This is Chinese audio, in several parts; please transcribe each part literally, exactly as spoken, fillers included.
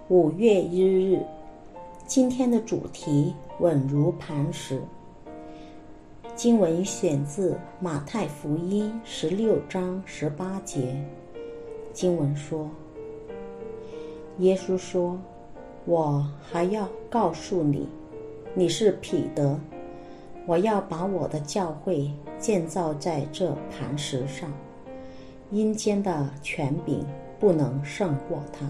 五月一日，今天的主题稳如磐石。经文选自马太福音十六章十八节。经文说，耶稣说，我还要告诉你，你是彼得，我要把我的教会建造在这磐石上，阴间的权柄不能胜过它。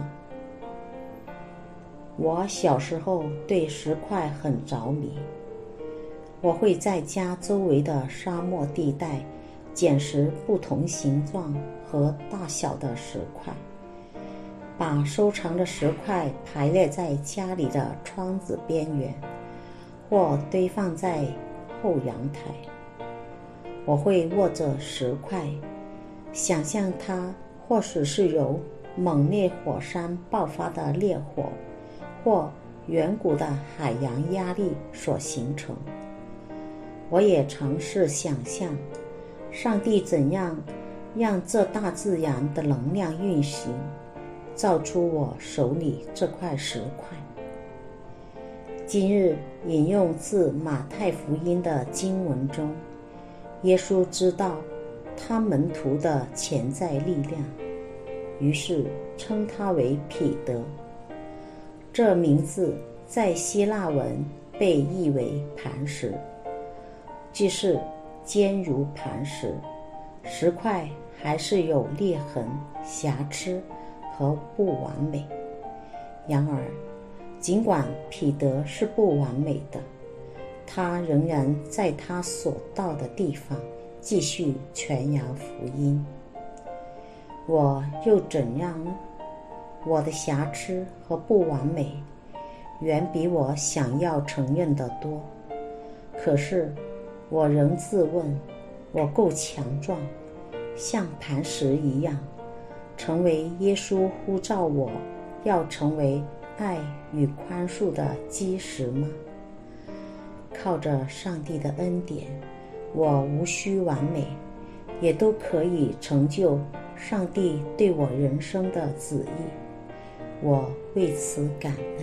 我小时候对石块很着迷，我会在家周围的沙漠地带捡拾不同形状和大小的石块，把收藏的石块排列在家里的窗子边缘，或堆放在后阳台。我会握着石块，想象它或许是由猛烈火山爆发的烈火或远古的海洋压力所形成。我也尝试想象上帝怎样让这大自然的能量运行，造出我手里这块石块。今日引用自马太福音的经文中，耶稣知道他门徒的潜在力量，于是称他为彼得。这名字在希腊文被译为磐石，即是坚如磐石，石块还是有裂痕、瑕疵和不完美。然而，尽管彼得是不完美的，他仍然在他所到的地方继续传扬福音。我又怎样呢？我的瑕疵和不完美远比我想要承认的多，可是我仍自问，我够强壮，像磐石一样，成为耶稣呼召我要成为爱与宽恕的基石吗？靠着上帝的恩典，我无需完美，也都可以成就上帝对我人生的旨意。我为此感恩。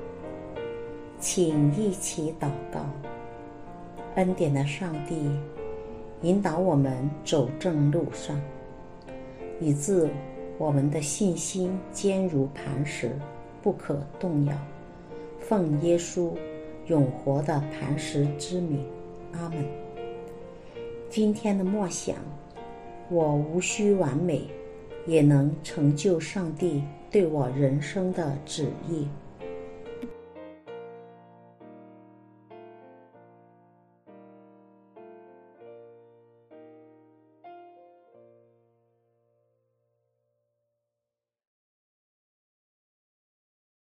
请一起祷告。恩典的上帝，引导我们走正路上，以致我们的信心坚如磐石，不可动摇。奉耶稣永活的磐石之名，阿们。今天的默想，我无需完美，也能成就上帝对我人生的旨意。